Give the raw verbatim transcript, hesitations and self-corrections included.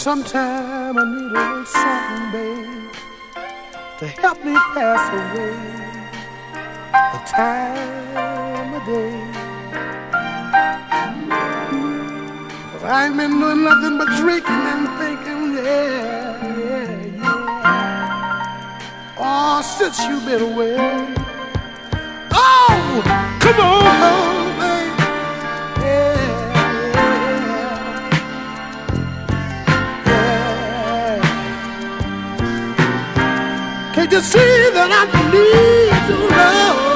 Sometime I need a little something, babe, to help me pass away the time of day. 'Cause I ain't been doing nothing but drinking and thinking, yeah, yeah, yeah. Oh, since you've been away. Oh, come on, babe. Yeah, yeah, yeah. Can't you see that I need your love?